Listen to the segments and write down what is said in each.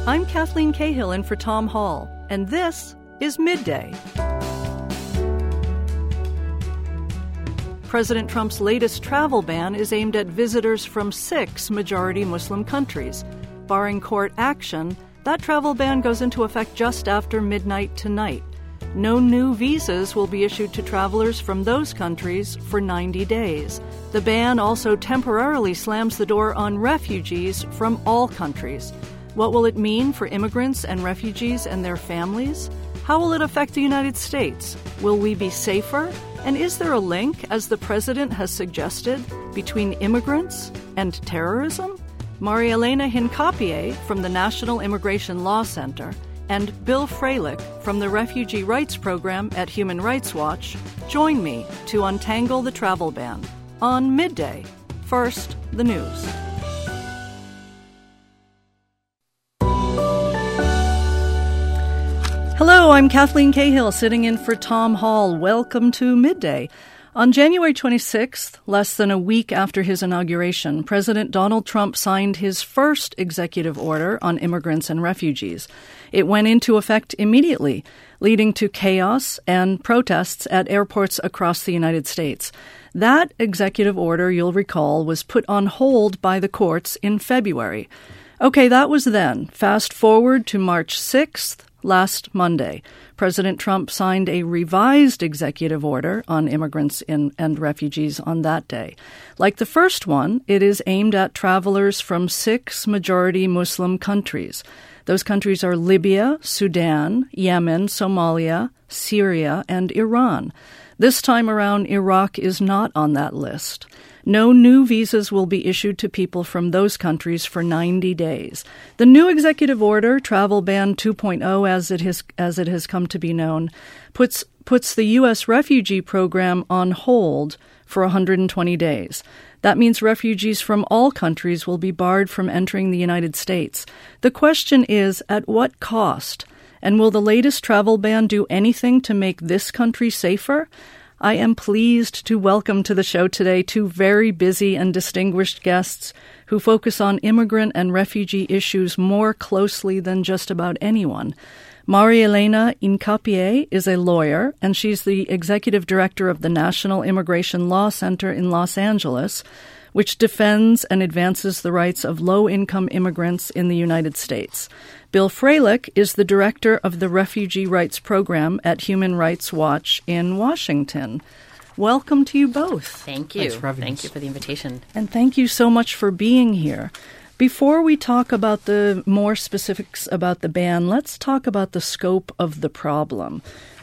I'm Kathleen Cahill in for Tom Hall, and this is Midday. President Trump's latest travel ban is aimed at visitors from 6 majority Muslim countries. Barring court action, that travel ban goes into effect just after midnight tonight. No new visas will be issued to travelers from those countries for 90 days. The ban also temporarily slams the door on refugees from all countries. What will it mean for immigrants and refugees and their families? How will it affect the United States? Will we be safer? And is there a link, as the president has suggested, between immigrants and terrorism? Marielena Hincapie from the National Immigration Law Center and Bill Fralick from the Refugee Rights Program at Human Rights Watch join me to untangle the travel ban on Midday. First, the news. Hello, I'm Kathleen Cahill, sitting in for Tom Hall. Welcome to Midday. On January 26th, less than a week after his inauguration, President Donald Trump signed his first executive order on immigrants and refugees. It went into effect immediately, leading to chaos and protests at airports across the United States. That executive order, you'll recall, was put on hold by the courts in February. Okay, that was then. Fast forward to March 6th. Last Monday, President Trump signed a revised executive order on immigrants and refugees on that day. Like the first one, it is aimed at travelers from 6 majority Muslim countries. Those countries are Libya, Sudan, Yemen, Somalia, Syria, and Iran. This time around, Iraq is not on that list. No new visas will be issued to people from those countries for 90 days. The new executive order, Travel Ban 2.0 as it has come to be known, puts the U.S. refugee program on hold for 120 days. That means refugees from all countries will be barred from entering the United States. The question is, at what cost? And will the latest travel ban do anything to make this country safer? I am pleased to welcome to the show today 2 very busy and distinguished guests who focus on immigrant and refugee issues more closely than just about anyone. Marielena Hincapie is a lawyer, and she's the executive director of the National Immigration Law Center in Los Angeles, which defends and advances the rights of low-income immigrants in the United States. Bill Fralick is the director of the Refugee Rights Program at Human Rights Watch in Washington. Welcome to you both. Thank you. Thanks for having us. Thank you for the invitation. And thank you so much for being here. Before we talk about the more specifics about the ban, let's talk about the scope of the problem.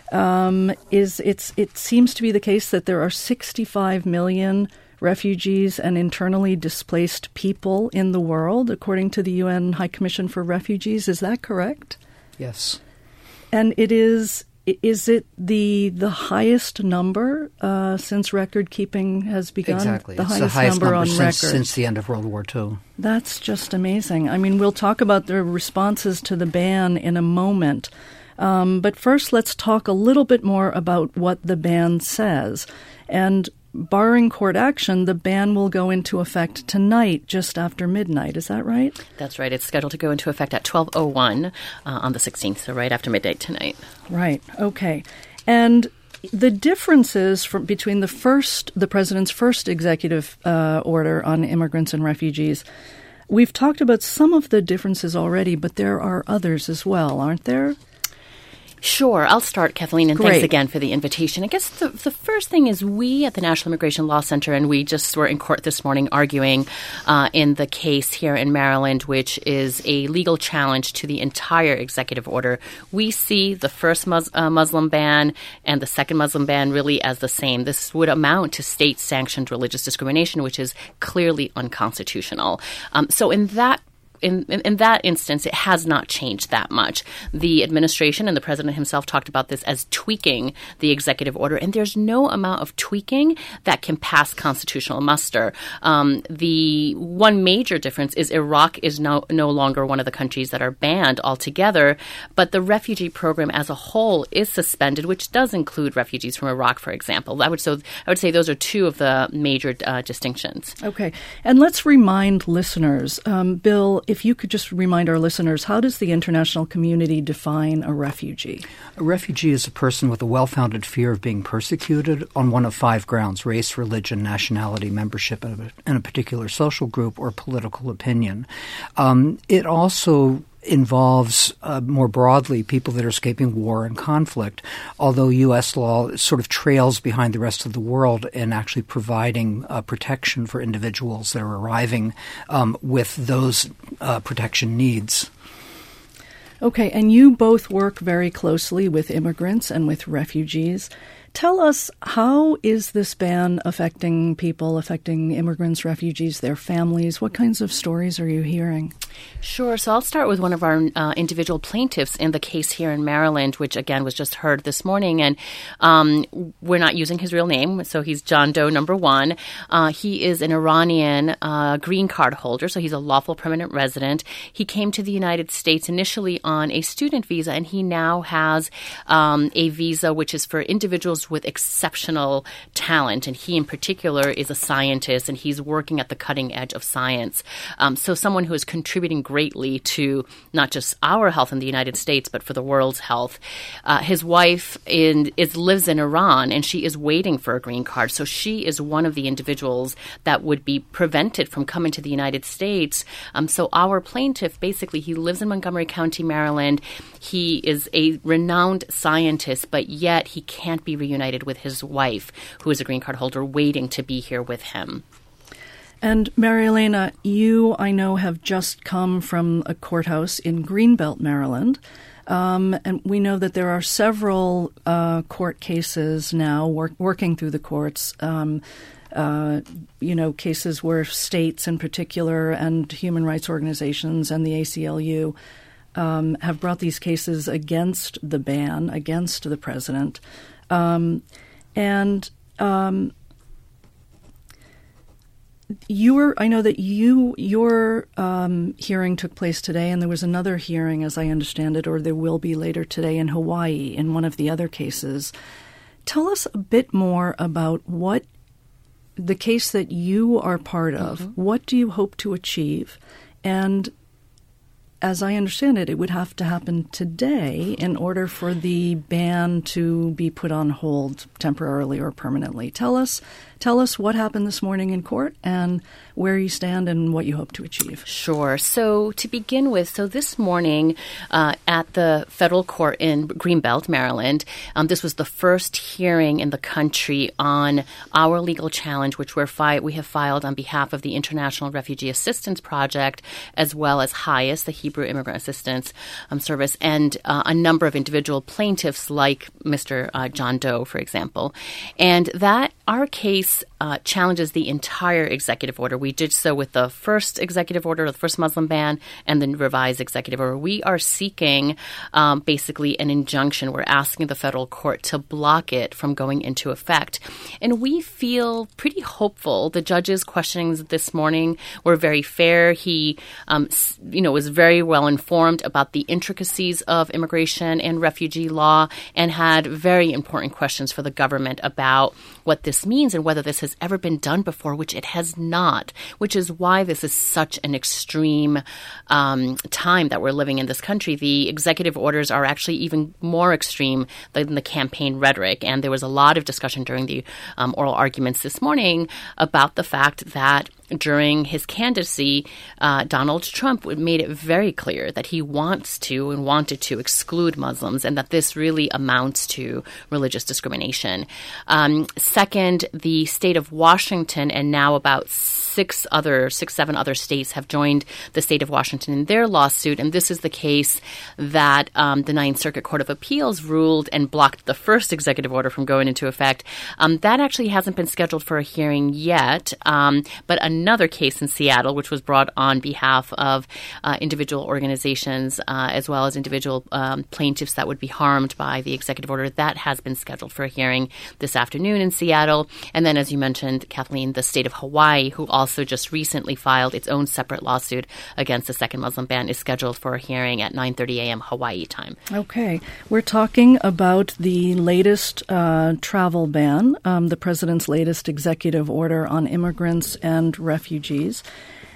It seems to be the case that there are 65 million refugees and internally displaced people in the world, according to the UN High Commission for Refugees. Is that correct? Yes. And is it the highest number since record keeping has begun? Exactly. The it's highest the highest number on record. since the end of World War II. That's just amazing. I mean, we'll talk about the responses to the ban in a moment. But first, let's talk a little bit more about what the ban says. And barring court action, the ban will go into effect tonight, just after midnight. Is that right? That's right. It's scheduled to go into effect at 12:01 on the 16th, so right after midnight tonight. Right. Okay. And the differences between the president's first executive order on immigrants and refugees, we've talked about some of the differences already, but there are others as well, aren't there? Sure. I'll start, Kathleen, and Great. Thanks again for the invitation. I guess the first thing is we at the National Immigration Law Center, and we just were in court this morning arguing in the case here in Maryland, which is a legal challenge to the entire executive order. We see the first Muslim ban and the second Muslim ban really as the same. This would amount to state-sanctioned religious discrimination, which is clearly unconstitutional. So in that instance, it has not changed that much. The administration and the president himself talked about this as tweaking the executive order, and there's no amount of tweaking that can pass constitutional muster. The one major difference is Iraq is no longer one of the countries that are banned altogether, but the refugee program as a whole is suspended, which does include refugees from Iraq, for example. I would say those are 2 of the major distinctions. Okay. And let's remind listeners, Bill, if you could just remind our listeners, how does the international community define a refugee? A refugee is a person with a well-founded fear of being persecuted on one of 5 grounds: race, religion, nationality, membership in a particular social group, or political opinion. It also involves more broadly people that are escaping war and conflict, although U.S. law sort of trails behind the rest of the world in actually providing protection for individuals that are arriving with those protection needs. Okay, and you both work very closely with immigrants and with refugees. Tell us, how is this ban affecting people, affecting immigrants, refugees, their families? What kinds of stories are you hearing? Sure. So I'll start with one of our individual plaintiffs in the case here in Maryland, which, again, was just heard this morning. And we're not using his real name, so he's John Doe number 1. He is an Iranian green card holder, so he's a lawful permanent resident. He came to the United States initially on a student visa, and he now has a visa which is for individuals with exceptional talent. And he in particular is a scientist, and he's working at the cutting edge of science. So someone who is contributing greatly to not just our health in the United States, but for the world's health. His wife lives in Iran, and she is waiting for a green card. So she is one of the individuals that would be prevented from coming to the United States. So our plaintiff, basically, he lives in Montgomery County, Maryland. He is a renowned scientist, but yet he can't be reunited with his wife, who is a green card holder, waiting to be here with him. And Mary Elena, you, I know, have just come from a courthouse in Greenbelt, Maryland. And we know that there are several court cases now working through the courts, cases where states in particular and human rights organizations and the ACLU have brought these cases against the ban, against the president. I know that your hearing took place today, and there was another hearing, as I understand it, or there will be later today in Hawaii in one of the other cases. Tell us a bit more about what the case that you are part of. Mm-hmm. What do you hope to achieve? And as I understand it, it would have to happen today in order for the ban to be put on hold temporarily or permanently. Tell us what happened this morning in court and where you stand and what you hope to achieve. Sure. So to begin with, this morning at the federal court in Greenbelt, Maryland, this was the first hearing in the country on our legal challenge, which we have filed on behalf of the International Refugee Assistance Project, as well as HIAS, the Hebrew Immigrant Assistance Service, and a number of individual plaintiffs like Mr. John Doe, for example. And that our case challenges the entire executive order. We did so with the first executive order, the first Muslim ban, and the revised executive order. We are seeking basically an injunction. We're asking the federal court to block it from going into effect. And we feel pretty hopeful. The judge's questionings this morning were very fair. He, was very well informed about the intricacies of immigration and refugee law and had very important questions for the government about what this means and whether this has ever been done before, which it has not, which is why this is such an extreme time that we're living in this country. The executive orders are actually even more extreme than the campaign rhetoric. And there was a lot of discussion during the oral arguments this morning about the fact that during his candidacy, Donald Trump made it very clear that he wants to and wanted to exclude Muslims and that this really amounts to religious discrimination. Second, the state of Washington and now about six, seven other states have joined the state of Washington in their lawsuit. And this is the case that the Ninth Circuit Court of Appeals ruled and blocked the first executive order from going into effect. That actually hasn't been scheduled for a hearing yet, but another case in Seattle, which was brought on behalf of individual organizations as well as individual plaintiffs that would be harmed by the executive order, that has been scheduled for a hearing this afternoon in Seattle. And then, as you mentioned, Kathleen, the state of Hawaii, who also just recently filed its own separate lawsuit against the second Muslim ban, is scheduled for a hearing at 9:30 a.m. Hawaii time. Okay. We're talking about the latest travel ban, the president's latest executive order on immigrants and refugees.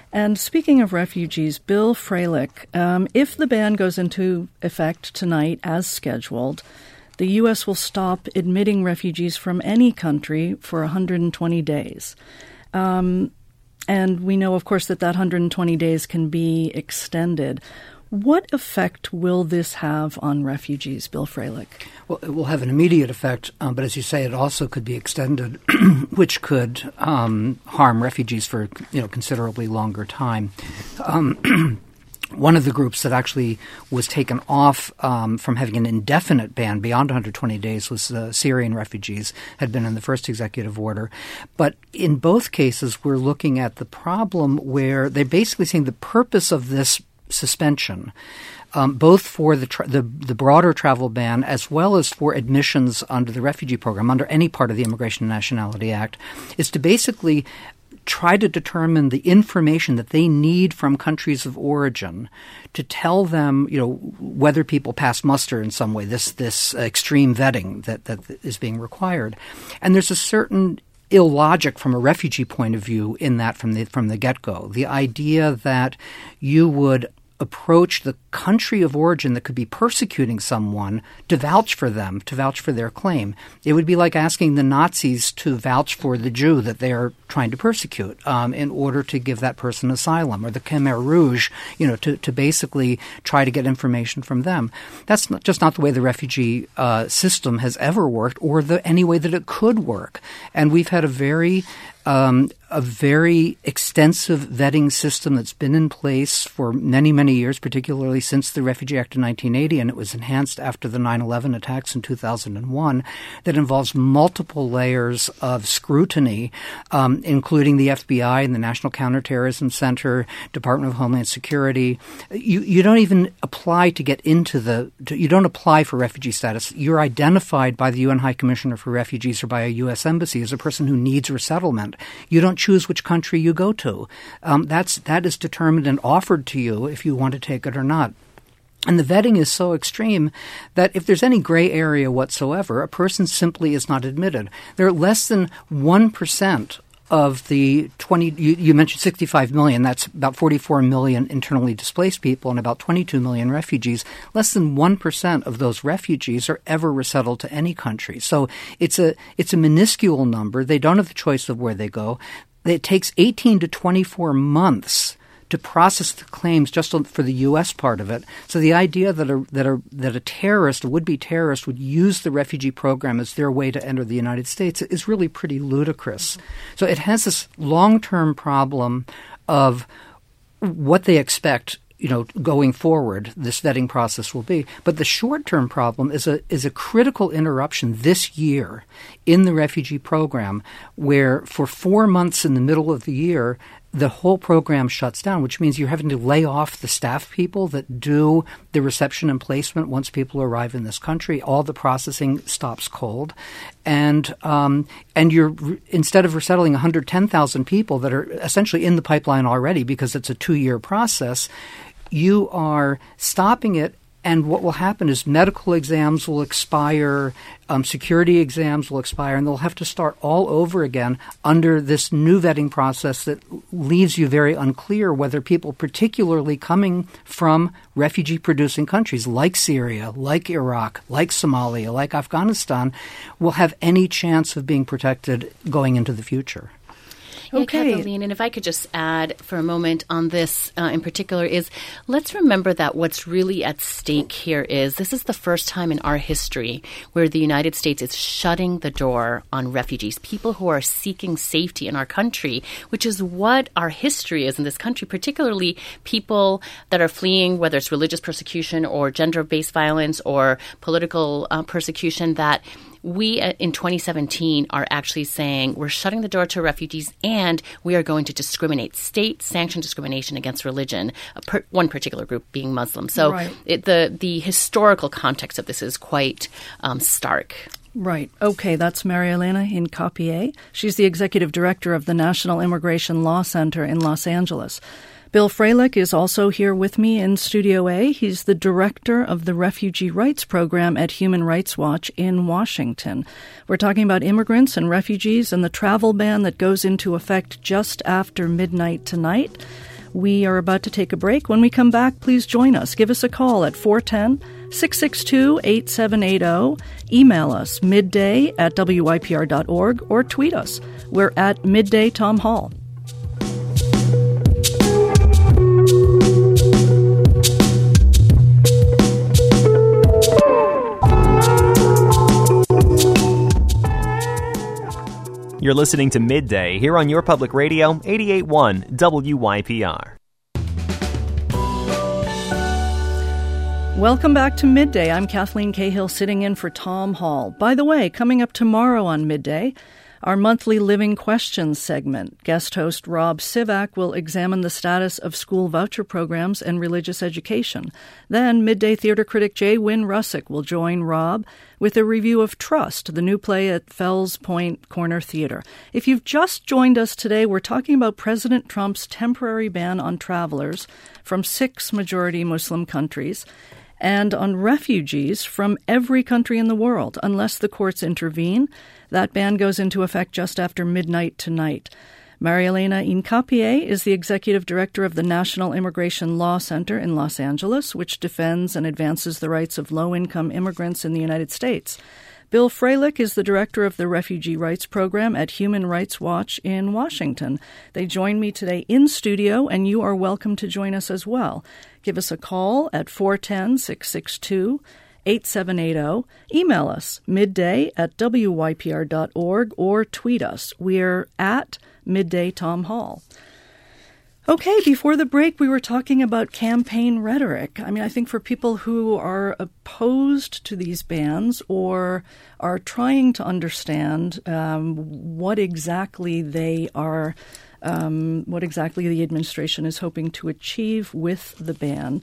And speaking of refugees, Bill Fralick, if the ban goes into effect tonight as scheduled, the U.S. will stop admitting refugees from any country for 120 days. And we know, of course, that 120 days can be extended. What effect will this have on refugees, Bill Fralick? Well, it will have an immediate effect, but as you say, it also could be extended, which could harm refugees for considerably longer time. One of the groups that actually was taken off from having an indefinite ban beyond 120 days was Syrian refugees, had been in the first executive order. But in both cases, we're looking at the problem where they're basically saying the purpose of this suspension, both for the broader travel ban as well as for admissions under the refugee program, under any part of the Immigration and Nationality Act, is to basically try to determine the information that they need from countries of origin to tell them, whether people pass muster in some way, this extreme vetting that is being required. And there's a certain illogic from a refugee point of view in that from the get-go. The idea that you would approach the country of origin that could be persecuting someone to vouch for them, to vouch for their claim. It would be like asking the Nazis to vouch for the Jew that they are trying to persecute in order to give that person asylum, or the Khmer Rouge, to basically try to get information from them. That's just not the way the refugee system has ever worked, or any way that it could work. And we've had a very extensive vetting system that's been in place for many, many years, particularly since the Refugee Act of 1980, and it was enhanced after the 9/11 attacks in 2001, that involves multiple layers of scrutiny, including the FBI and the National Counterterrorism Center, Department of Homeland Security. You don't even apply to get into you don't apply for refugee status. You're identified by the UN High Commissioner for Refugees or by a U.S. embassy as a person who needs resettlement. You don't choose which country you go to. That is determined and offered to you if you want to take it or not. And the vetting is so extreme that if there's any gray area whatsoever, a person simply is not admitted. There are less than 1% of the 20 – you mentioned 65 million. That's about 44 million internally displaced people and about 22 million refugees. Less than 1% of those refugees are ever resettled to any country. So it's a minuscule number. They don't have the choice of where they go. It takes 18 to 24 months to process the claims just for the U.S. part of it. So the idea that a terrorist, a would-be terrorist, would use the refugee program as their way to enter the United States is really pretty ludicrous. So it has this long-term problem of what they expect, going forward, this vetting process will be. But the short-term problem is a critical interruption this year in the refugee program, where for 4 months in the middle of the year, the whole program shuts down, which means you're having to lay off the staff people that do the reception and placement once people arrive in this country. All the processing stops cold. And you're instead of resettling 110,000 people that are essentially in the pipeline already because it's a 2-year process, you are stopping it. And what will happen is medical exams will expire, security exams will expire, and they'll have to start all over again under this new vetting process that leaves you very unclear whether people, particularly coming from refugee-producing countries like Syria, like Iraq, like Somalia, like Afghanistan, will have any chance of being protected going into the future. Okay. Yeah, Kathleen, and if I could just add for a moment on this in particular is let's remember that what's really at stake here is this is the first time in our history where the United States is shutting the door on refugees, people who are seeking safety in our country, which is what our history is in this country, particularly people that are fleeing, whether it's religious persecution or gender-based violence or political persecution, that we in 2017 are actually saying we're shutting the door to refugees and we are going to discriminate, state-sanctioned discrimination against religion, one particular group being Muslim. So right. The historical context of this is quite stark. Right. Okay, that's Maria-Elena Hincapié. She's the executive director of the National Immigration Law Center in Los Angeles. Bill Fralick is also here with me in Studio A. He's the director of the Refugee Rights Program at Human Rights Watch in Washington. We're talking about immigrants and refugees and the travel ban that goes into effect just after midnight tonight. We are about to take a break. When we come back, please join us. Give us a call at 410-662-8780. Email us midday@wypr.org or tweet us. We're at Midday Tom Hall. You're listening to Midday here on your public radio, 88.1 WYPR. Welcome back to Midday. I'm Kathleen Cahill sitting in for Tom Hall. By the way, coming up tomorrow on Midday, our monthly Living Questions segment. Guest host Rob Sivak will examine the status of school voucher programs and religious education. Then Midday theater critic J. Wynn Russick will join Rob with a review of Trust, the new play at Fells Point Corner Theater. If you've just joined us today, we're talking about President Trump's temporary ban on travelers from 6 majority Muslim countries and on refugees from every country in the world, unless the courts intervene. That ban goes into effect just after midnight tonight. Marielena Hincapie is the executive director of the National Immigration Law Center in Los Angeles, which defends and advances the rights of low-income immigrants in the United States. Bill Freilich is the director of the Refugee Rights Program at Human Rights Watch in Washington. They join me today in studio, and you are welcome to join us as well. Give us a call at 410-662-8780. Email us midday@wypr.org or tweet us. We're at Midday Tom Hall. Okay, before the break, we were talking about campaign rhetoric. I mean, I think for people who are opposed to these bans or are trying to understand what exactly they are, what exactly the administration is hoping to achieve with the ban,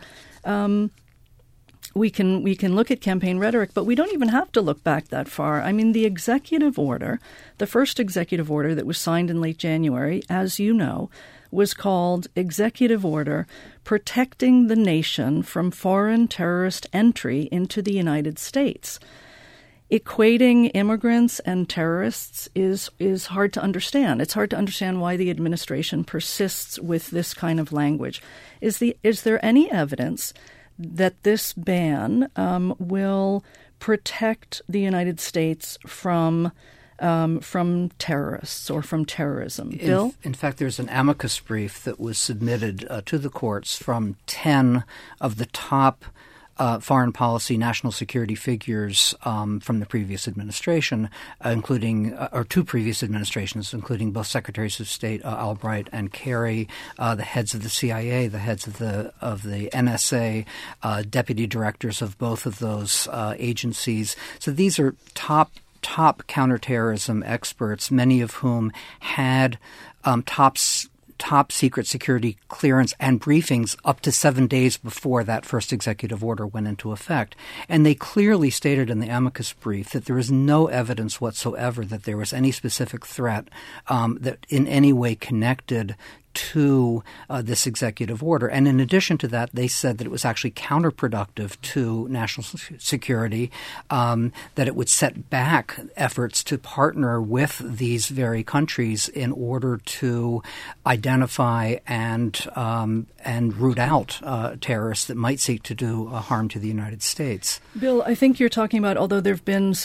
we can look at campaign rhetoric, but we don't even have to look back that far. I mean, the executive order, the first executive order that was signed in late January, as you know, was called Executive Order Protecting the Nation from Foreign Terrorist Entry into the United States. Equating immigrants and terrorists is hard to understand. It's hard to understand why the administration persists with this kind of language. Is there any evidence that this ban will protect the United States from terrorists or from terrorism? Bill? In fact, there's an amicus brief that was submitted to the courts from 10 of the top foreign policy, national security figures from the previous administration, including or 2 previous administrations, including both Secretaries of State Albright and Kerry, the heads of the CIA, the heads of the NSA, deputy directors of both of those agencies. So these are top counterterrorism experts, many of whom had top secret security clearance and briefings up to 7 days before that first executive order went into effect. And they clearly stated in the amicus brief that there is no evidence whatsoever that there was any specific threat that in any way connected to this executive order. And in addition to that, they said that it was actually counterproductive to national security, that it would set back efforts to partner with these very countries in order to identify and root out terrorists that might seek to do harm to the United States. Bill, I think you're talking about, although there have been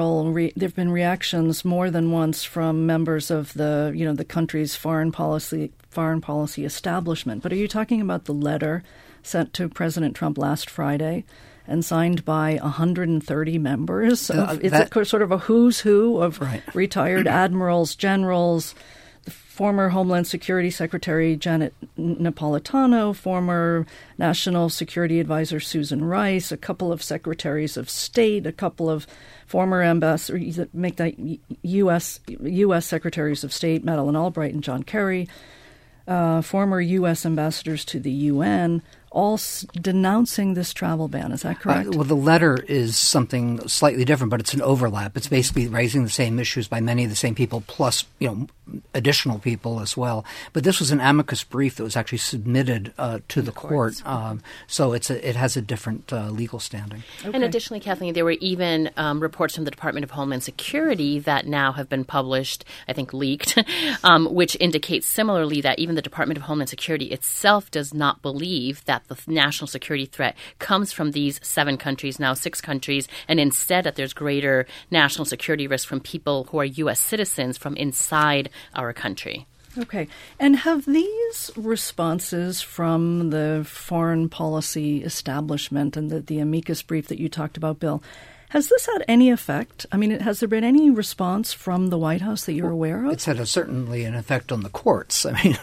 reactions more than once from members of the country's foreign policy establishment. But are you talking about the letter sent to President Trump last Friday and signed by 130 members? It's sort of a who's who of retired admirals, generals, the former Homeland Security Secretary Janet Napolitano, former National Security Advisor Susan Rice, a couple of secretaries of state, a couple of former ambassadors, make that U.S. Secretaries of State, Madeleine Albright and John Kerry, former U.S. ambassadors to the UN, all denouncing this travel ban. Is that correct? Well, the letter is something slightly different, but it's an overlap. It's basically raising the same issues by many of the same people, plus additional people as well. But this was an amicus brief that was actually submitted to the court, so it has a different legal standing. Okay. And additionally, Kathleen, there were even reports from the Department of Homeland Security that now have been published, I think leaked, which indicates similarly that even the Department of Homeland Security itself does not believe that the national security threat comes from these 7 countries, now 6 countries, and instead that there's greater national security risk from people who are U.S. citizens from inside our country. Okay. And have these responses from the foreign policy establishment and the amicus brief that you talked about, Bill, has this had any effect? I mean, has there been any response from the White House that you're aware of? It's had certainly an effect on the courts. I mean,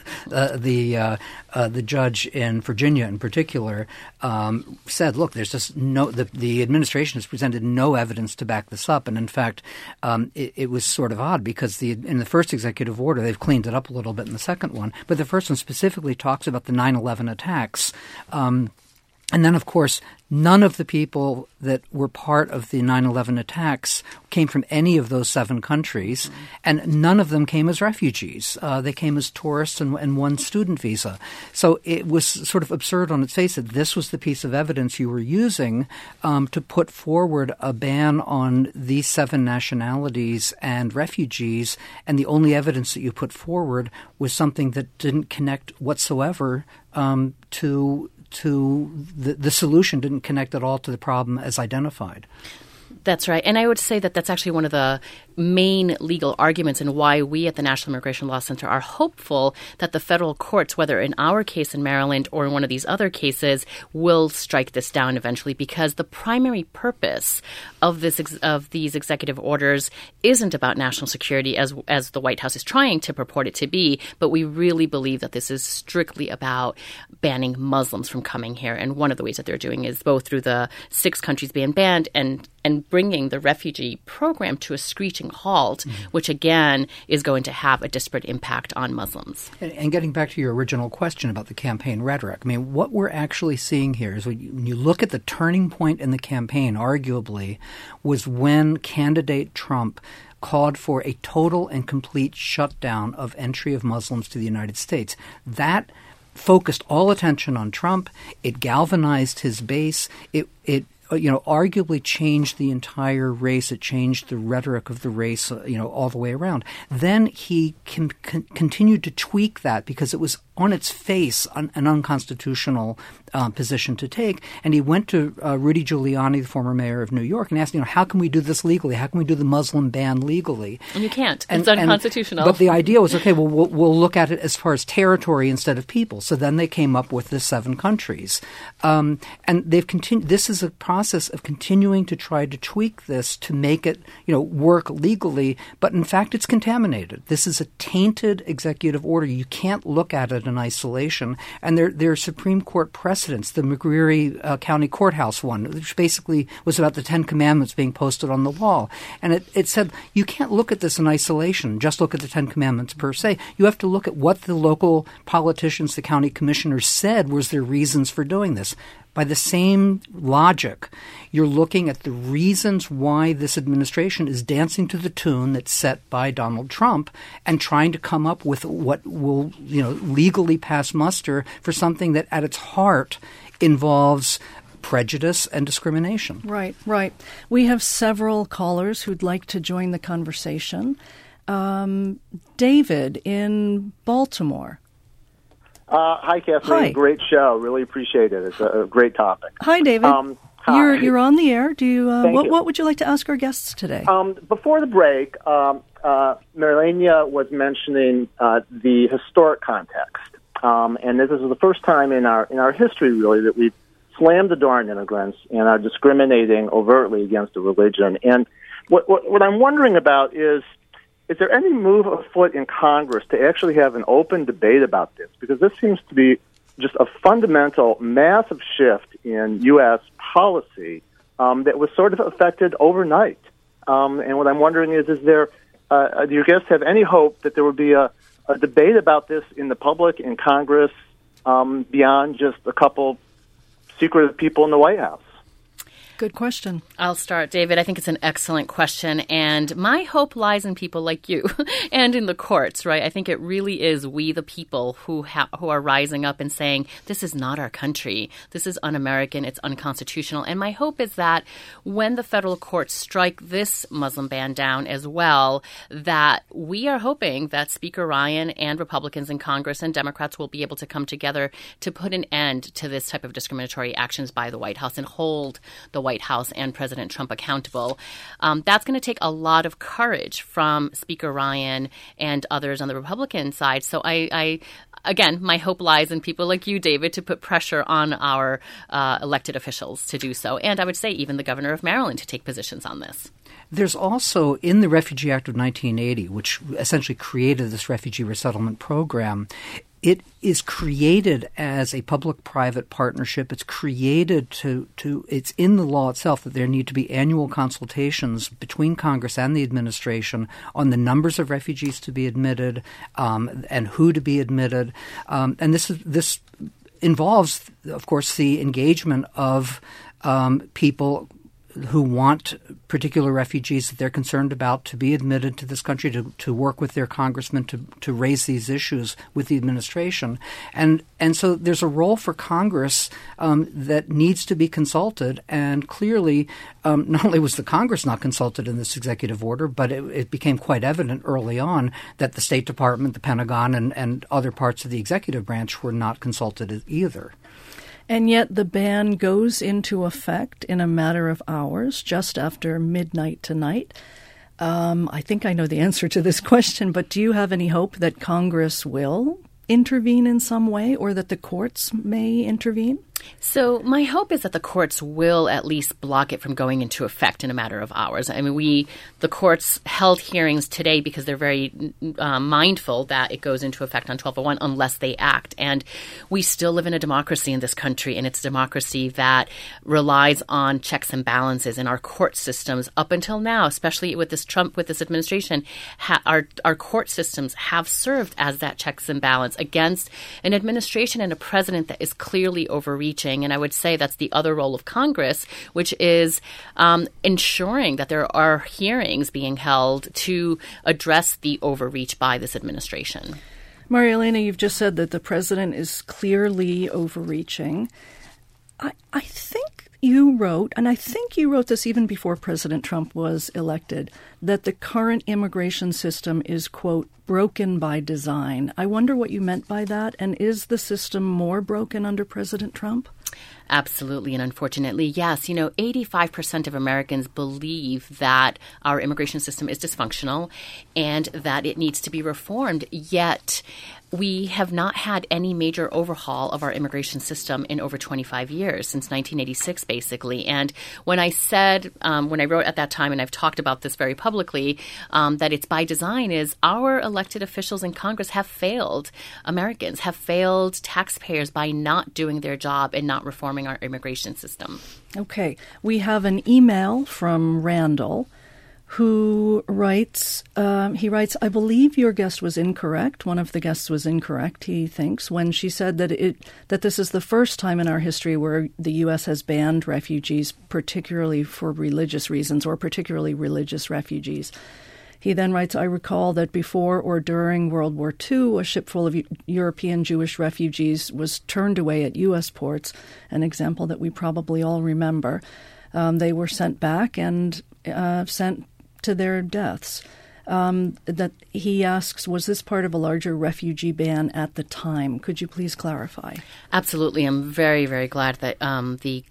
the judge in Virginia in particular said, look, there's just the administration has presented no evidence to back this up. And in fact, it was sort of odd because in the first executive order, they've cleaned it up a little bit in the second one. But the first one specifically talks about the 9/11 attacks. And then, of course, none of the people that were part of the 9/11 attacks came from any of those 7 countries, and none of them came as refugees. They came as tourists and one student visa. So it was sort of absurd on its face that this was the piece of evidence you were using to put forward a ban on these 7 nationalities and refugees, and the only evidence that you put forward was something that didn't connect whatsoever to the solution, didn't connect at all to the problem as identified. That's right. And I would say that that's actually one of the main legal arguments and why we at the National Immigration Law Center are hopeful that the federal courts, whether in our case in Maryland or in one of these other cases, will strike this down eventually, because the primary purpose of these executive orders isn't about national security as the White House is trying to purport it to be, but we really believe that this is strictly about banning Muslims from coming here. And one of the ways that they're doing is both through the 6 countries being banned and bringing the refugee program to a screeching halt, which again is going to have a disparate impact on Muslims. And getting back to your original question about the campaign rhetoric, I mean, what we're actually seeing here is when you look at the turning point in the campaign, arguably, was when candidate Trump called for a total and complete shutdown of entry of Muslims to the United States. That focused all attention on Trump. It galvanized his base. It arguably changed the entire race. It changed the rhetoric of the race, all the way around. Then he continued to tweak that because it was on its face an unconstitutional position to take. And he went to Rudy Giuliani, the former mayor of New York, and asked, how can we do this legally? How can we do the Muslim ban legally? And you can't. It's unconstitutional. But the idea was, okay, well, we'll look at it as far as territory instead of people. So then they came up with the 7 countries. And they've continued. This is a process of continuing to try to tweak this to make it, work legally. But in fact, it's contaminated. This is a tainted executive order. You can't look at it in isolation. And there are Supreme Court precedents, the McCreary County Courthouse one, which basically was about the 10 Commandments being posted on the wall. And it said you can't look at this in isolation, just look at the 10 Commandments per se. You have to look at what the local politicians, the county commissioners said was their reasons for doing this. By the same logic, you're looking at the reasons why this administration is dancing to the tune that's set by Donald Trump and trying to come up with what will, legally pass muster for something that at its heart involves prejudice and discrimination. Right. We have several callers who'd like to join the conversation. David in Baltimore. Hi, Kathleen. Hi. Great show. Really appreciate it. It's a great topic. Hi, David. Hi. You're on the air. Do you? Thank you. What would you like to ask our guests today? Before the break, Marilena was mentioning the historic context, and this is the first time in our history, really, that we've slammed the door on immigrants and are discriminating overtly against a religion. And what I'm wondering about is there any move afoot in Congress to actually have an open debate about this? Because this seems to be just a fundamental, massive shift in U.S. policy that was sort of affected overnight. And what I'm wondering is there, do you guys have any hope that there would be a debate about this in the public, in Congress, beyond just a couple secretive people in the White House? Good question. I'll start, David. I think it's an excellent question. And my hope lies in people like you and in the courts, right? I think it really is we, the people, who are rising up and saying, this is not our country. This is un-American. It's unconstitutional. And my hope is that when the federal courts strike this Muslim ban down as well, that we are hoping that Speaker Ryan and Republicans in Congress and Democrats will be able to come together to put an end to this type of discriminatory actions by the White House and hold the White House and President Trump accountable. That's going to take a lot of courage from Speaker Ryan and others on the Republican side. So again, my hope lies in people like you, David, to put pressure on our elected officials to do so. And I would say even the governor of Maryland to take positions on this. There's also, in the Refugee Act of 1980, which essentially created this refugee resettlement program, it is created as a public-private partnership. It's created it's in the law itself that there need to be annual consultations between Congress and the administration on the numbers of refugees to be admitted and who to be admitted. And this involves, of course, the engagement of people who want particular refugees that they're concerned about to be admitted to this country, to work with their congressmen to raise these issues with the administration. And so there's a role for Congress that needs to be consulted. And clearly, not only was the Congress not consulted in this executive order, but it became quite evident early on that the State Department, the Pentagon, and other parts of the executive branch were not consulted either. And yet the ban goes into effect in a matter of hours, just after midnight tonight. I think I know the answer to this question, but do you have any hope that Congress will intervene in some way or that the courts may intervene? So my hope is that the courts will at least block it from going into effect in a matter of hours. I mean, the courts held hearings today because they're very mindful that it goes into effect on 12/01 unless they act. And we still live in a democracy in this country, and it's a democracy that relies on checks and balances in our court systems. Up until now, especially with this administration, our court systems have served as that checks and balance against an administration and a president that is clearly overreaching. And I would say that's the other role of Congress, which is ensuring that there are hearings being held to address the overreach by this administration. Maria Elena, you've just said that the president is clearly overreaching. I think you wrote, and I think you wrote this even before President Trump was elected, that the current immigration system is, quote, broken by design. I wonder what you meant by that. And is the system more broken under President Trump? Absolutely. And unfortunately, yes. 85% of Americans believe that our immigration system is dysfunctional and that it needs to be reformed. Yet we have not had any major overhaul of our immigration system in over 25 years, since 1986, basically. And when I wrote at that time, and I've talked about this very publicly, that it's by design, is our elected officials in Congress have failed Americans, have failed taxpayers by not doing their job and not reforming our immigration system. Okay. We have an email from Randall who writes, I believe your guest was incorrect. One of the guests was incorrect, he thinks, when she said that this is the first time in our history where the U.S. has banned refugees, particularly for religious reasons, or particularly religious refugees. He then writes, I recall that before or during World War II, a ship full of European Jewish refugees was turned away at U.S. ports, an example that we probably all remember. They were sent back and sent to their deaths. That he asks, was this part of a larger refugee ban at the time? Could you please clarify? Absolutely. I'm very, very glad that the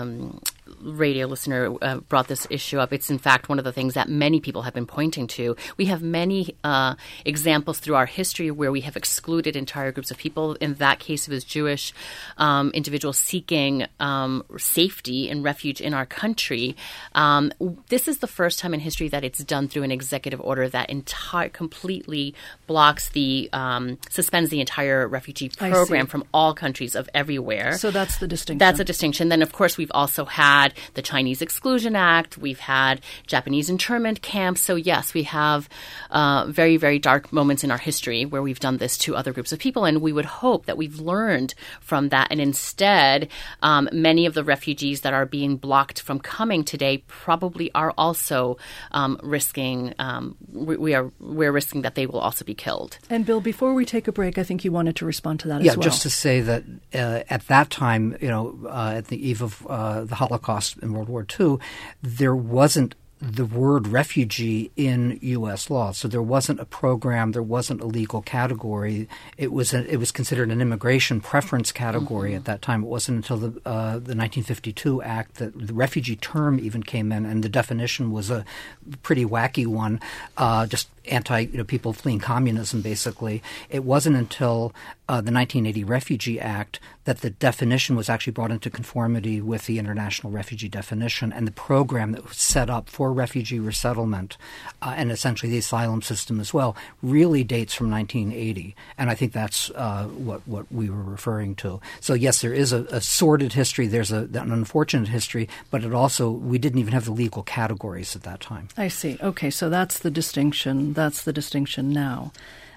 radio listener brought this issue up. It's, in fact, one of the things that many people have been pointing to. We have many examples through our history where we have excluded entire groups of people. In that case, it was Jewish individuals seeking safety and refuge in our country. This is the first time in history that it's done through an executive order that completely blocks suspends the entire refugee program from all countries of everywhere. So that's the distinction. That's a distinction. Then, of course, we've also had had the Chinese Exclusion Act. We've had Japanese internment camps. So yes, we have very, very dark moments in our history where we've done this to other groups of people. And we would hope that we've learned from that. And instead, many of the refugees that are being blocked from coming today probably are also risking, we're risking that they will also be killed. And Bill, before we take a break, I think you wanted to respond to that as well. Yeah, just to say that at that time, at the eve of the Holocaust in World War II, there wasn't the word refugee in U.S. law. So there wasn't a program, there wasn't a legal category. It was considered an immigration preference category at that time. It wasn't until the 1952 Act that the refugee term even came in, and the definition was a pretty wacky one, just people fleeing communism, basically. It wasn't until the 1980 Refugee Act that the definition was actually brought into conformity with the International Refugee Definition, and the program that was set up for refugee resettlement and essentially the asylum system as well really dates from 1980. And I think that's what we were referring to. So yes, there is a sordid history. There's an unfortunate history, but we didn't even have the legal categories at that time. I see. Okay, so that's the distinction. That's the distinction now.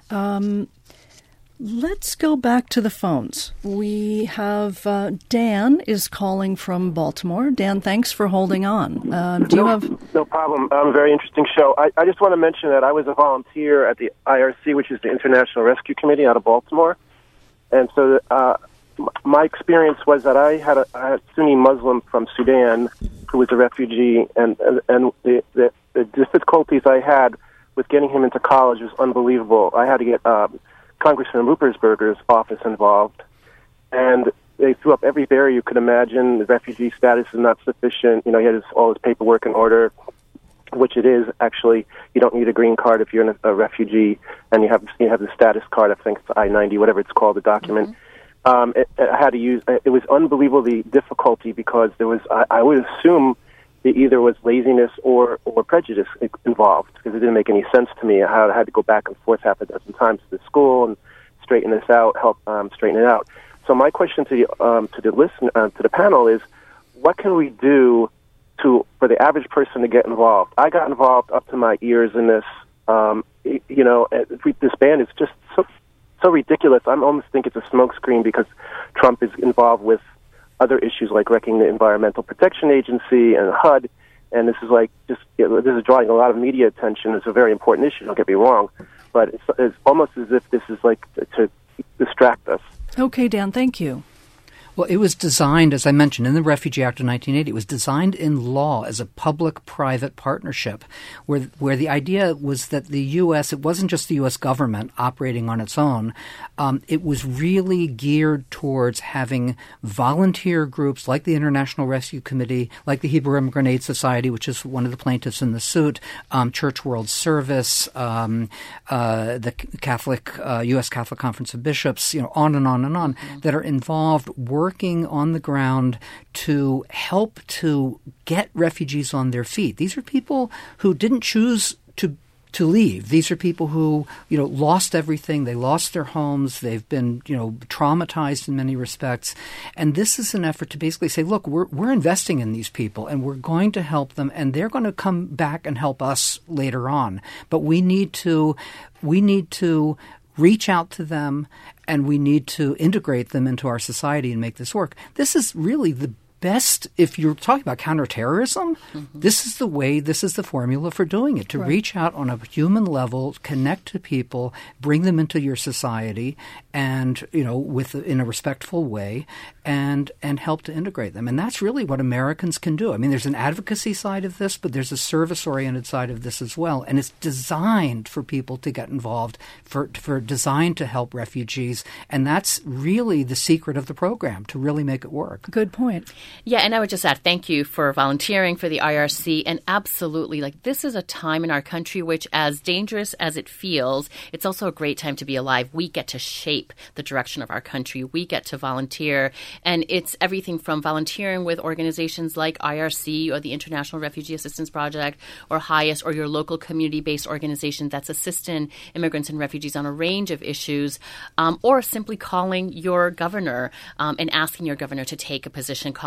Let's go back to the phones. We have Dan is calling from Baltimore. Dan, thanks for holding on. No problem. Very interesting show. I just want to mention that I was a volunteer at the IRC, which is the International Rescue Committee out of Baltimore. And so my experience was that I had a Sunni Muslim from Sudan who was a refugee, and the difficulties I had with getting him into college was unbelievable. I had to get Congressman Ruppersberger's office involved, and they threw up every barrier you could imagine. The refugee status is not sufficient. He had all his paperwork in order, which it is. Actually, you don't need a green card if you're a refugee, and you have the status card. I think it's I-90, whatever it's called, the document. It was unbelievable, the difficulty, because there was, I would assume, either was laziness or prejudice involved, because it didn't make any sense to me. I had to go back and forth half a dozen times to the school and straighten this out, help straighten it out. So my question to the panel is, what can we do for the average person to get involved? I got involved up to my ears in this. This ban is just so ridiculous. I almost think it's a smokescreen, because Trump is involved with other issues like wrecking the Environmental Protection Agency and HUD, and this is drawing a lot of media attention. It's a very important issue, don't get me wrong, but it's almost as if this is like to distract us. Okay, Dan, thank you. Well, it was designed, as I mentioned, in the Refugee Act of 1980. It was designed in law as a public-private partnership where the idea was that the U.S., it wasn't just the U.S. government operating on its own. It was really geared towards having volunteer groups like the International Rescue Committee, like the Hebrew Immigrant Aid Society, which is one of the plaintiffs in the suit, Church World Service, the U.S. Catholic Conference of Bishops, on and on and on, that are involved working on the ground to help to get refugees on their feet. These are people who didn't choose to leave. These are people who, lost everything. They lost their homes. They've been, traumatized in many respects. And this is an effort to basically say, look, we're investing in these people and we're going to help them, and they're going to come back and help us later on. But we need to reach out to them, and we need to integrate them into our society and make this work. This is really the best, if you're talking about counterterrorism, this is the formula for doing it, to reach out on a human level, connect to people, bring them into your society, and, in a respectful way, and help to integrate them. And that's really what Americans can do. I mean, there's an advocacy side of this, but there's a service-oriented side of this as well. And it's designed for people to get involved, for designed to help refugees. And that's really the secret of the program, to really make it work. Good point. Yeah, and I would just add thank you for volunteering for the IRC. And absolutely, this is a time in our country which, as dangerous as it feels, it's also a great time to be alive. We get to shape the direction of our country. We get to volunteer. And it's everything from volunteering with organizations like IRC or the International Refugee Assistance Project or HIAS or your local community-based organization that's assisting immigrants and refugees on a range of issues, or simply calling your governor and asking your governor to take a position, calling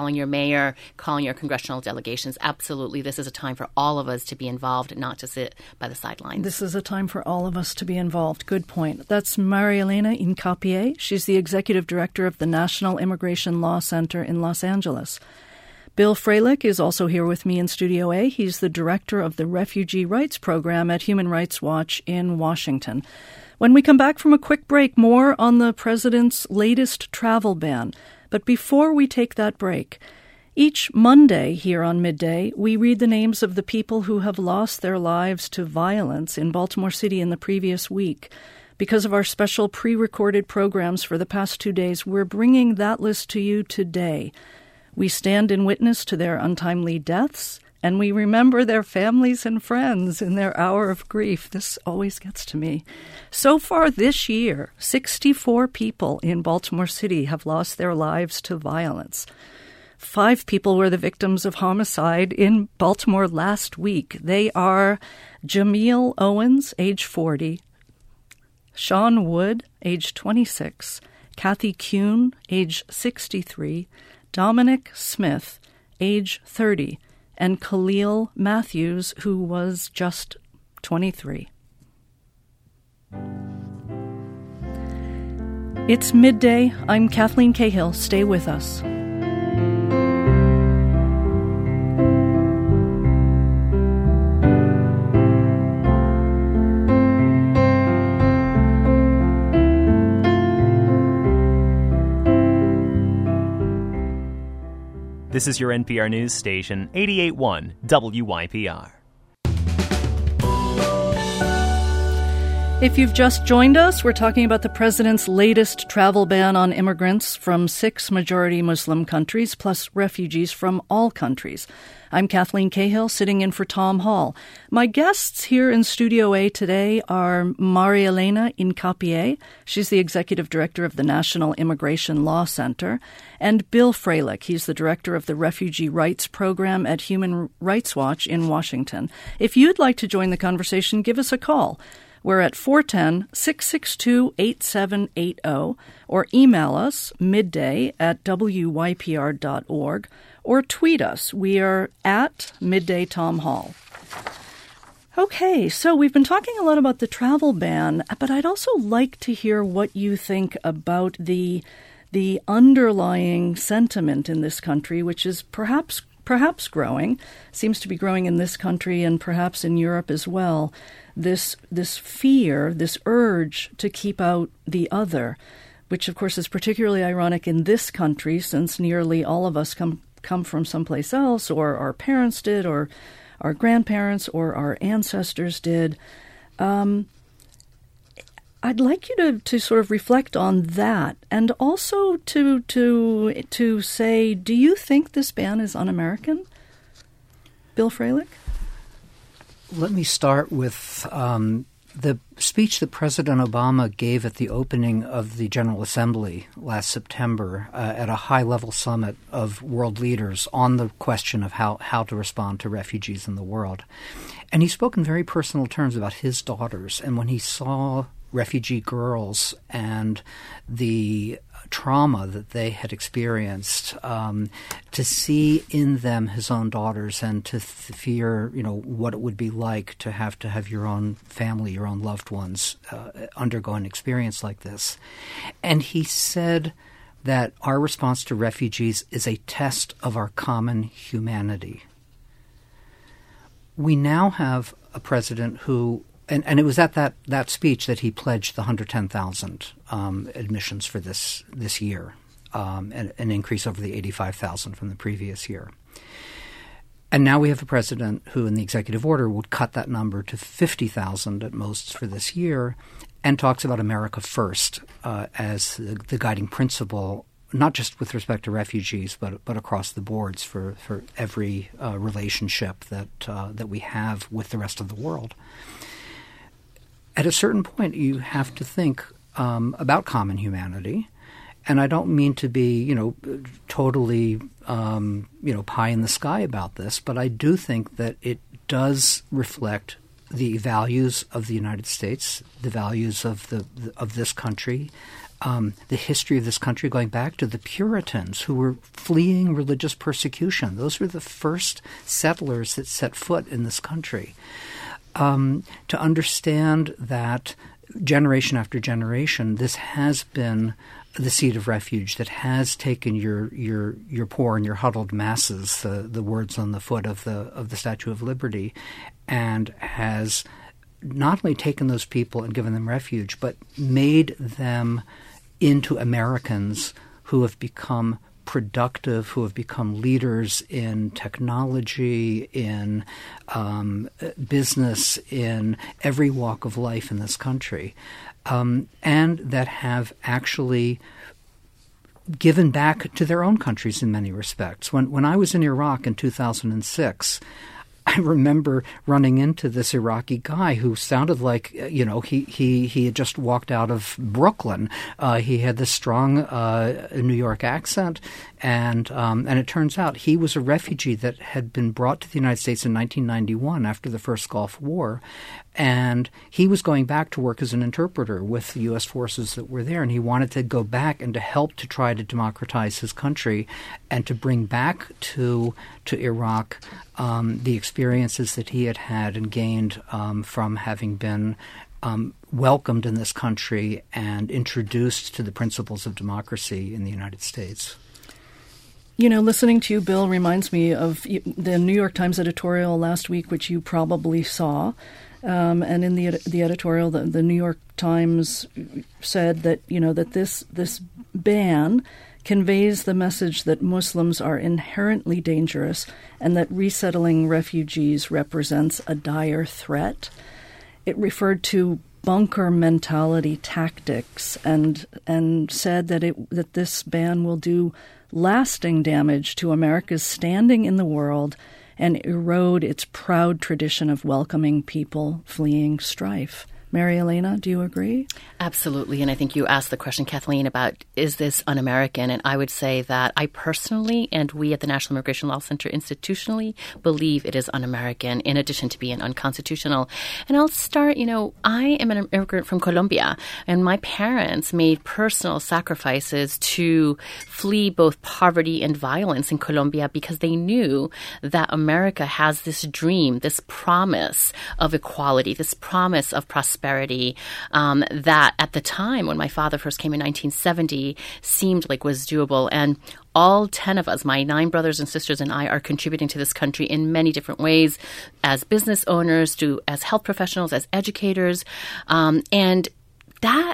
calling your mayor, calling your congressional delegations. Absolutely, this is a time for all of us to be involved, not to sit by the sidelines. This is a time for all of us to be involved. Good point. That's Maria-Elena Hincapié. She's the executive director of the National Immigration Law Center in Los Angeles. Bill Fralick is also here with me in Studio A. He's the director of the Refugee Rights Program at Human Rights Watch in Washington. When we come back from a quick break, more on the president's latest travel ban. But before we take that break, each Monday here on Midday, we read the names of the people who have lost their lives to violence in Baltimore City in the previous week. Because of our special pre-recorded programs for the past 2 days, we're bringing that list to you today. We stand in witness to their untimely deaths, and we remember their families and friends in their hour of grief. This always gets to me. So far this year, 64 people in Baltimore City have lost their lives to violence. 5 people were the victims of homicide in Baltimore last week. They are Jamil Owens, age 40, Sean Wood, age 26, Kathy Kuhn, age 63, Dominic Smith, age 30, and Khalil Matthews, who was just 23. It's midday. I'm Kathleen Cahill. Stay with us. This is your NPR News station, 88.1 WYPR. If you've just joined us, we're talking about the president's latest travel ban on immigrants from 6 majority Muslim countries, plus refugees from all countries. I'm Kathleen Cahill, sitting in for Tom Hall. My guests here in Studio A today are Maria-Elena Hincapié. She's the executive director of the National Immigration Law Center, and Bill Fralick. He's the director of the Refugee Rights Program at Human Rights Watch in Washington. If you'd like to join the conversation, give us a call. We're at 410-662-8780, or email us midday@wypr.org, or tweet us. We are at Midday Tom Hall. Okay, so we've been talking a lot about the travel ban, but I'd also like to hear what you think about the underlying sentiment in this country, which is perhaps growing, seems to be growing in this country and perhaps in Europe as well. This fear, this urge to keep out the other, which of course is particularly ironic in this country since nearly all of us come from someplace else, or our parents did, or our grandparents, or our ancestors did. I'd like you to sort of reflect on that, and also to say, do you think this ban is un-American? Bill Fralick? Let me start with the speech that President Obama gave at the opening of the General Assembly last September at a high-level summit of world leaders on the question of how to respond to refugees in the world. And he spoke in very personal terms about his daughters, and when he saw refugee girls and the trauma that they had experienced, to see in them his own daughters and to fear, what it would be like to have your own family, your own loved ones undergo an experience like this. And he said that our response to refugees is a test of our common humanity. We now have a president who And it was at that speech that he pledged the 110,000 admissions for this year, an increase over the 85,000 from the previous year. And now we have a president who, in the executive order, would cut that number to 50,000 at most for this year, and talks about America first as the guiding principle, not just with respect to refugees, but across the boards for every relationship that we have with the rest of the world. At a certain point, you have to think about common humanity, and I don't mean to be, totally, pie in the sky about this, but I do think that it does reflect the values of the United States, the values of this country, the history of this country going back to the Puritans who were fleeing religious persecution. Those were the first settlers that set foot in this country. To understand that generation after generation, this has been the seat of refuge that has taken your poor and your huddled masses, the words on the foot of the Statue of Liberty, and has not only taken those people and given them refuge, but made them into Americans who have become productive, who have become leaders in technology, in business, in every walk of life in this country, and that have actually given back to their own countries in many respects. When I was in Iraq in 2006, I remember running into this Iraqi guy who sounded like, he had just walked out of Brooklyn. He had this strong New York accent, and it turns out he was a refugee that had been brought to the United States in 1991 after the first Gulf War. And he was going back to work as an interpreter with the U.S. forces that were there, and he wanted to go back and to help to try to democratize his country and to bring back to Iraq the experiences that he had and gained from having been welcomed in this country and introduced to the principles of democracy in the United States. Listening to you, Bill, reminds me of the New York Times editorial last week, which you probably saw. And in the editorial, the New York Times said that that this ban conveys the message that Muslims are inherently dangerous and that resettling refugees represents a dire threat. It referred to bunker mentality tactics and said that this ban will do lasting damage to America's standing in the world and erode its proud tradition of welcoming people fleeing strife. Mary Elena, do you agree? Absolutely. And I think you asked the question, Kathleen, about is this un-American? And I would say that I personally and we at the National Immigration Law Center institutionally believe it is un-American in addition to being unconstitutional. And I'll start, I am an immigrant from Colombia, and my parents made personal sacrifices to flee both poverty and violence in Colombia because they knew that America has this dream, this promise of equality, this promise of prosperity that at the time when my father first came in 1970 seemed like was doable. And all 10 of us, my 9 brothers and sisters and I, are contributing to this country in many different ways as business owners, as health professionals, as educators. And that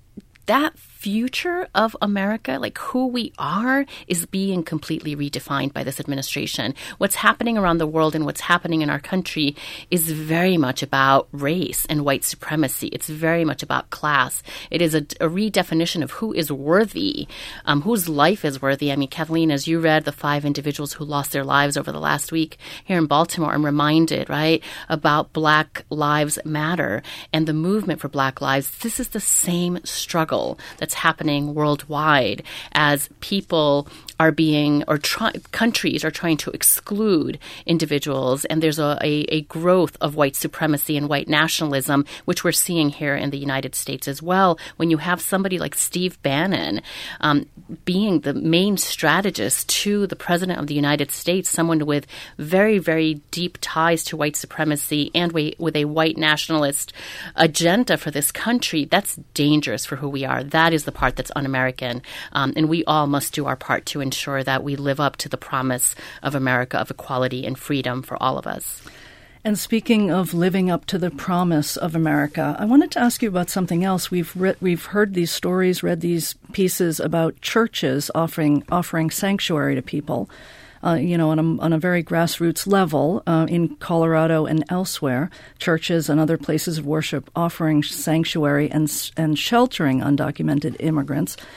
future of America, like who we are, is being completely redefined by this administration. What's happening around the world and what's happening in our country is very much about race and white supremacy. It's very much about class. It is a redefinition of who is worthy, whose life is worthy. I mean, Kathleen, as you read the 5 individuals who lost their lives over the last week here in Baltimore, I'm reminded, right, about Black Lives Matter and the movement for Black lives. This is the same struggle that's happening worldwide as people are being, countries are trying to exclude individuals. And there's a growth of white supremacy and white nationalism, which we're seeing here in the United States as well. When you have somebody like Steve Bannon being the main strategist to the President of the United States, someone with very, very deep ties to white supremacy and with a white nationalist agenda for this country, that's dangerous for who we are. That is the part that's un-American. And we all must do our part to ensure that we live up to the promise of America of equality and freedom for all of us. And speaking of living up to the promise of America, I wanted to ask you about something else. We've heard these stories, read these pieces about churches offering sanctuary to people, on a very grassroots level in Colorado and elsewhere, churches and other places of worship offering sanctuary and sheltering undocumented immigrants.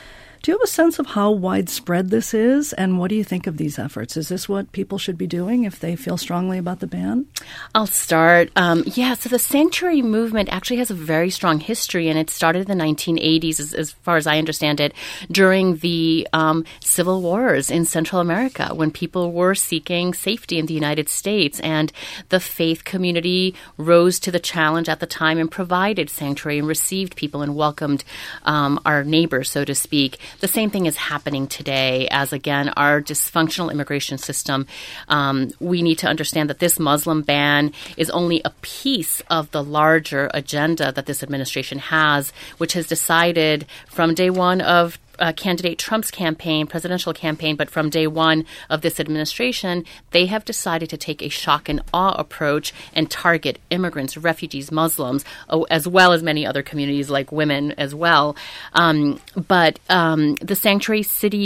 Do you have a sense of how widespread this is, and what do you think of these efforts? Is this what people should be doing if they feel strongly about the ban? I'll start. So the sanctuary movement actually has a very strong history, and it started in the 1980s, as far as I understand it, during the civil wars in Central America, when people were seeking safety in the United States, and the faith community rose to the challenge at the time and provided sanctuary and received people and welcomed our neighbors, so to speak. The same thing is happening today as, again, our dysfunctional immigration system. We need to understand that this Muslim ban is only a piece of the larger agenda that this administration has, which has decided from day one of candidate Trump's presidential campaign, but from day one of this administration, they have decided to take a shock and awe approach and target immigrants, refugees, Muslims, as well as many other communities like women as well. But the sanctuary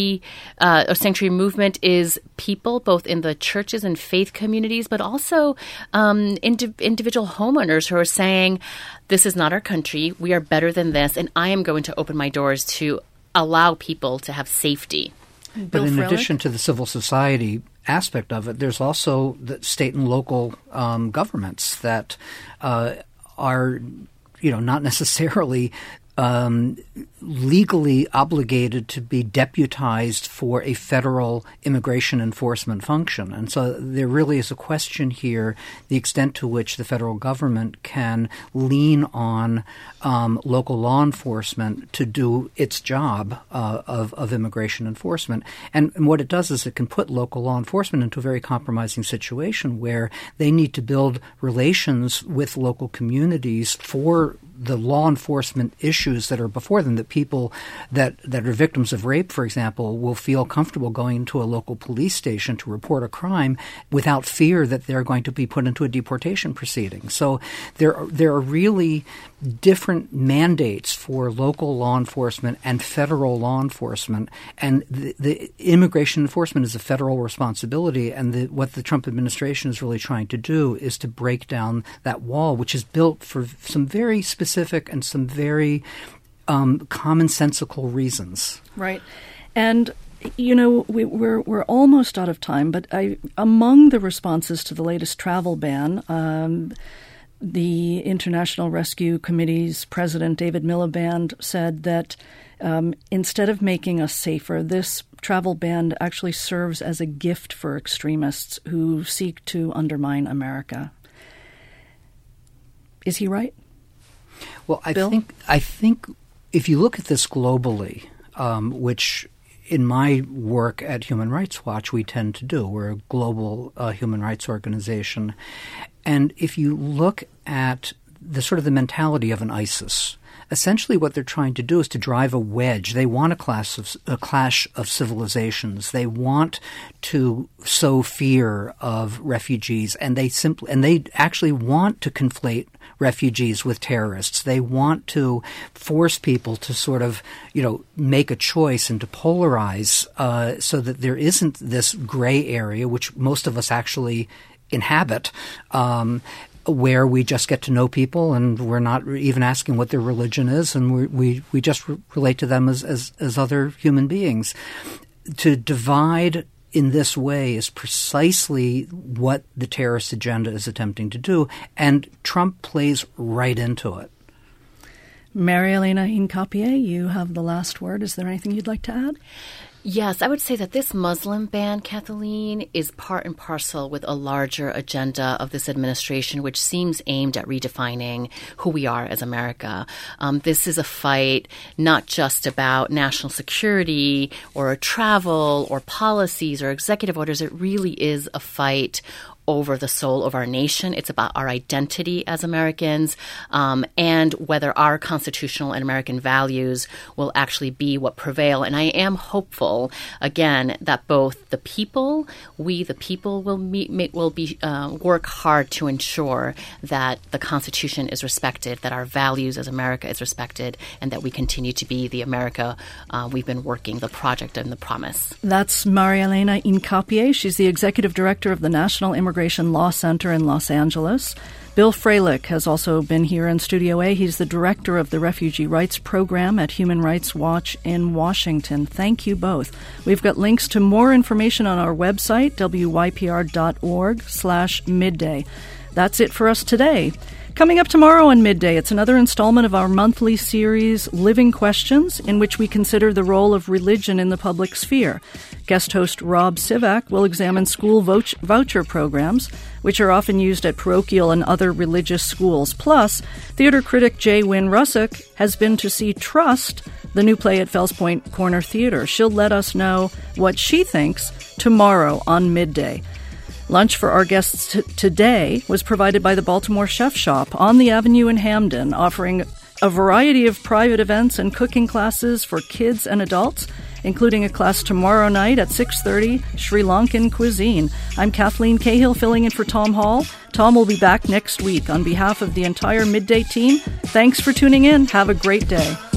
movement is people both in the churches and faith communities, but also individual homeowners who are saying, this is not our country, we are better than this, and I am going to open my doors to allow people to have safety. But in addition to the civil society aspect of it, there's also the state and local governments that are, not necessarily legally obligated to be deputized for a federal immigration enforcement function. And so there really is a question here, the extent to which the federal government can lean on local law enforcement to do its job of immigration enforcement. And what it does is it can put local law enforcement into a very compromising situation where they need to build relations with local communities for the law enforcement issues that are before them, that people that are victims of rape, for example, will feel comfortable going to a local police station to report a crime without fear that they're going to be put into a deportation proceeding. So there are really different mandates for local law enforcement and federal law enforcement, and the immigration enforcement is a federal responsibility, and what the Trump administration is really trying to do is to break down that wall, which is built for some very specific and some very commonsensical reasons. Right. And we're almost out of time, but among the responses to the latest travel ban, the International Rescue Committee's president, David Miliband, said that instead of making us safer, this travel ban actually serves as a gift for extremists who seek to undermine America. Is he right? Well, I think if you look at this globally, which in my work at Human Rights Watch we tend to do, we're a global human rights organization, and if you look at the sort of the mentality of an ISIS, essentially what they're trying to do is to drive a wedge. They want a clash of civilizations. They want to sow fear of refugees, and they actually want to conflate refugees with terrorists. They want to force people to sort of, make a choice and to polarize so that there isn't this gray area, which most of us actually inhabit, where we just get to know people and we're not even asking what their religion is, and we just relate to them as other human beings. To divide in this way is precisely what the terrorist agenda is attempting to do, and Trump plays right into it. Mary-Elena Hincapie, you have the last word. Is there anything you'd like to add? Yes, I would say that this Muslim ban, Kathleen, is part and parcel with a larger agenda of this administration, which seems aimed at redefining who we are as America. This is a fight not just about national security or travel or policies or executive orders. It really is a fight over the soul of our nation. It's about our identity as Americans, and whether our constitutional and American values will actually be what prevail. And I am hopeful, again, that both the people will work hard to ensure that the Constitution is respected, that our values as America is respected, and that we continue to be the America we've been working, the project and the promise. That's Mary-Elena Hincapie. She's the executive director of the National Immigration Immigration Law Center in Los Angeles. Bill Freilich has also been here in Studio A. He's the director of the Refugee Rights Program at Human Rights Watch in Washington. Thank you both. We've got links to more information on our website, wypr.org/midday. That's it for us today. Coming up tomorrow on Midday, it's another installment of our monthly series, Living Questions, in which we consider the role of religion in the public sphere. Guest host Rob Sivak will examine school voucher programs, which are often used at parochial and other religious schools. Plus, theater critic Jay Wynn Russick has been to see Trust, the new play at Fells Point Corner Theater. She'll let us know what she thinks tomorrow on Midday. Lunch for our guests today was provided by the Baltimore Chef Shop on the Avenue in Hamden, offering a variety of private events and cooking classes for kids and adults, including a class tomorrow night at 6:30, Sri Lankan cuisine. I'm Kathleen Cahill, filling in for Tom Hall. Tom will be back next week. On behalf of the entire Midday team, thanks for tuning in. Have a great day.